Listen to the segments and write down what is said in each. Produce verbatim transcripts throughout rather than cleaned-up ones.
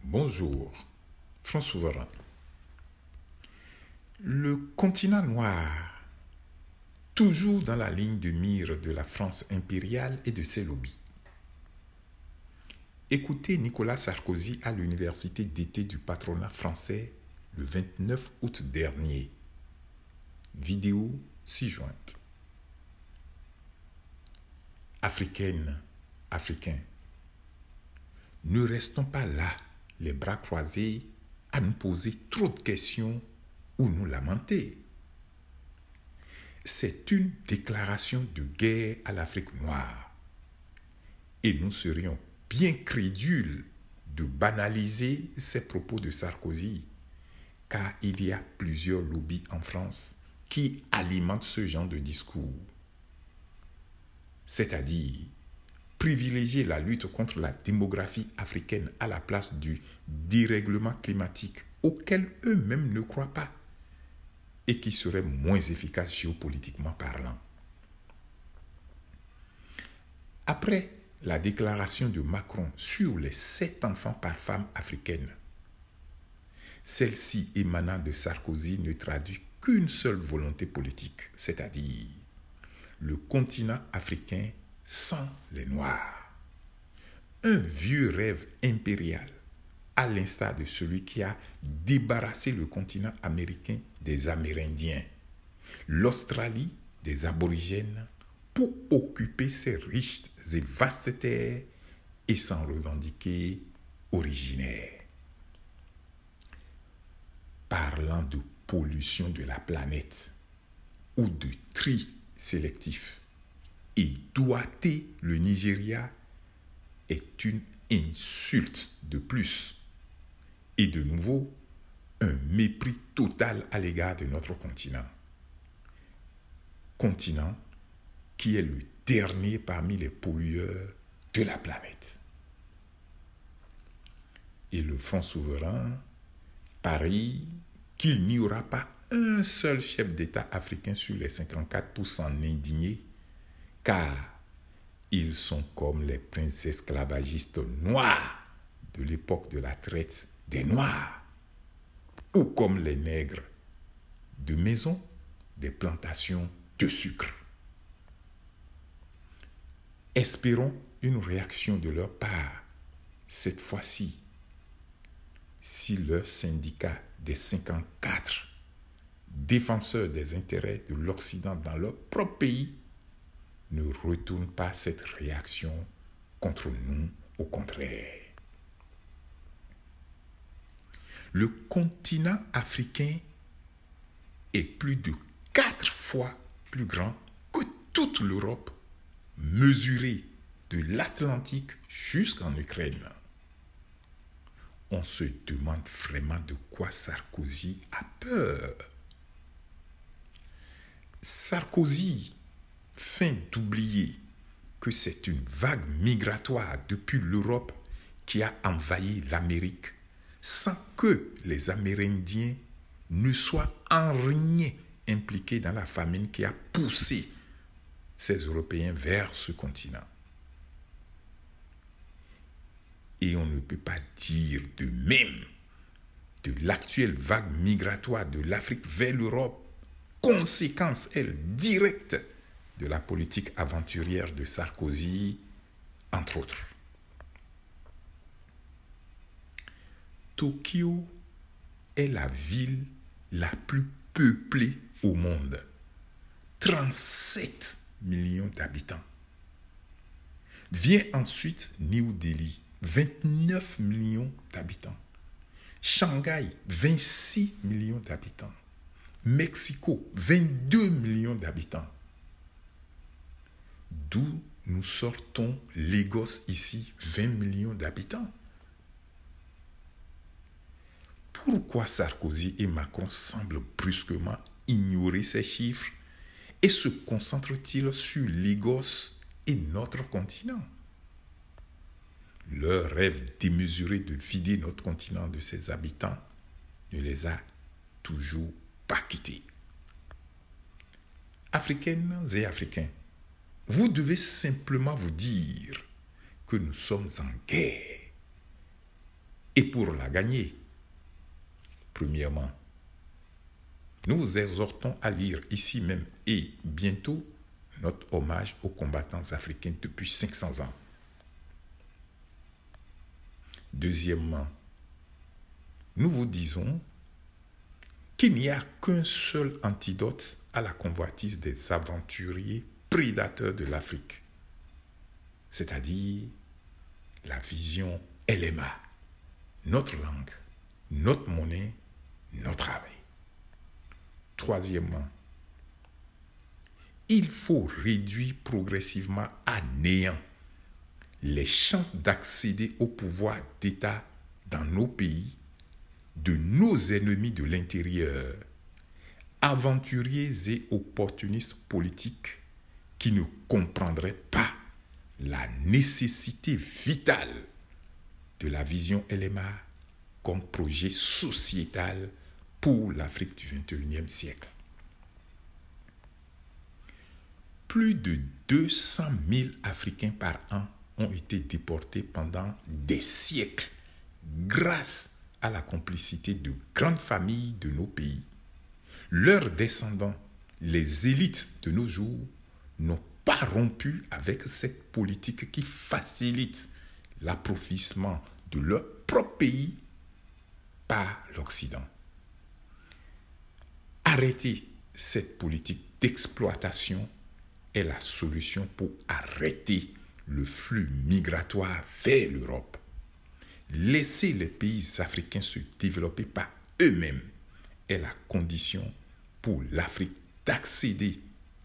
Bonjour, France Souverain. Le continent noir, toujours dans la ligne de mire de la France impériale et de ses lobbies. Écoutez Nicolas Sarkozy à l'université d'été du patronat français le vingt-neuf août dernier. Vidéo ci-jointe. Africaines, Africains, ne restons pas là, les bras croisés, à nous poser trop de questions ou nous lamenter. C'est une déclaration de guerre à l'Afrique noire. Et nous serions bien crédules de banaliser ces propos de Sarkozy, car il y a plusieurs lobbies en France qui alimentent ce genre de discours. C'est-à-dire privilégier la lutte contre la démographie africaine à la place du dérèglement climatique auquel eux-mêmes ne croient pas et qui serait moins efficace géopolitiquement parlant. Après la déclaration de Macron sur les sept enfants par femme africaine, celle-ci émanant de Sarkozy ne traduit qu'une seule volonté politique, c'est-à-dire le continent africain sans les Noirs. Un vieux rêve impérial, à l'instar de celui qui a débarrassé le continent américain des Amérindiens, l'Australie des Aborigènes, pour occuper ses riches et vastes terres et s'en revendiquer originaire. Parlant de pollution de la planète ou de tri sélectif, et doiter le Nigeria est une insulte de plus. Et de nouveau, un mépris total à l'égard de notre continent. Continent qui est le dernier parmi les pollueurs de la planète. Et le Front souverain parie qu'il n'y aura pas un seul chef d'État africain sur les cinquante-quatre pour cent indigner, car ils sont comme les princes esclavagistes noirs de l'époque de la traite des Noirs, ou comme les nègres de maison des plantations de sucre. Espérons une réaction de leur part, cette fois-ci, si leur syndicat des cinquante-quatre défenseurs des intérêts de l'Occident dans leur propre pays ne retourne pas cette réaction contre nous, au contraire. Le continent africain est plus de quatre fois plus grand que toute l'Europe, mesurée de l'Atlantique jusqu'en Ukraine. On se demande vraiment de quoi Sarkozy a peur. Sarkozy feint d'oublier que c'est une vague migratoire depuis l'Europe qui a envahi l'Amérique sans que les Amérindiens ne soient en rien impliqués dans la famine qui a poussé ces Européens vers ce continent. Et on ne peut pas dire de même de l'actuelle vague migratoire de l'Afrique vers l'Europe, conséquence, elle, directe de la politique aventurière de Sarkozy, entre autres. Tokyo est la ville la plus peuplée au monde. trente-sept millions d'habitants. Vient ensuite New Delhi, vingt-neuf millions d'habitants. Shanghai, vingt-six millions d'habitants. Mexico, vingt-deux millions d'habitants. D'où nous sortons Lagos ici, vingt millions d'habitants. Pourquoi Sarkozy et Macron semblent brusquement ignorer ces chiffres et se concentrent-ils sur Lagos et notre continent? Leur rêve démesuré de vider notre continent de ses habitants ne les a toujours pas quittés. Africaines et Africains, vous devez simplement vous dire que nous sommes en guerre et pour la gagner. Premièrement, nous vous exhortons à lire ici même et bientôt notre hommage aux combattants africains depuis cinq cents ans. Deuxièmement, nous vous disons qu'il n'y a qu'un seul antidote à la convoitise des aventuriers prédateurs de l'Afrique, c'est-à-dire la vision L M A, notre langue, notre monnaie, notre armée. Troisièmement, il faut réduire progressivement à néant les chances d'accéder au pouvoir d'État dans nos pays de nos ennemis de l'intérieur, aventuriers et opportunistes politiques qui ne comprendraient pas la nécessité vitale de la vision L M A comme projet sociétal pour l'Afrique du vingt et unième siècle. Plus de deux cent mille Africains par an ont été déportés pendant des siècles grâce à la complicité de grandes familles de nos pays. Leurs descendants, les élites de nos jours, n'ont pas rompu avec cette politique qui facilite l'approfondissement de leur propre pays par l'Occident. Arrêter cette politique d'exploitation est la solution pour arrêter le flux migratoire vers l'Europe. Laisser les pays africains se développer par eux-mêmes est la condition pour l'Afrique d'accéder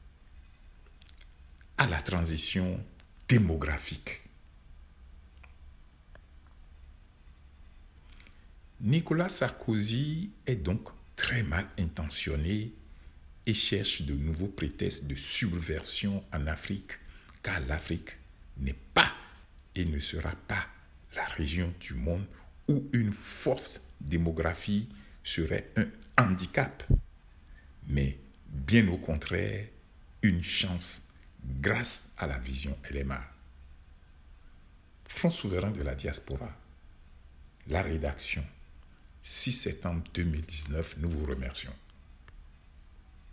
à la transition démographique. Nicolas Sarkozy est donc très mal intentionné et cherche de nouveaux prétextes de subversion en Afrique, car l'Afrique n'est pas et ne sera pas la région du monde où une forte démographie serait un handicap, mais bien au contraire, une chance grâce à la vision L M A. Front souverain de la diaspora, la rédaction, six septembre deux mille dix-neuf, nous vous remercions.